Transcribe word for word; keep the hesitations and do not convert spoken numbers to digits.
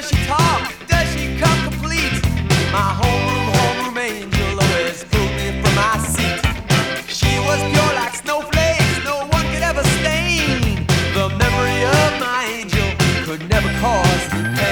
Does she talk? Does she come complete? My homeroom, homeroom angel always pulled me from my seat. She was pure like snowflakes, no one could ever stain. The memory of my angel could never cause me pain.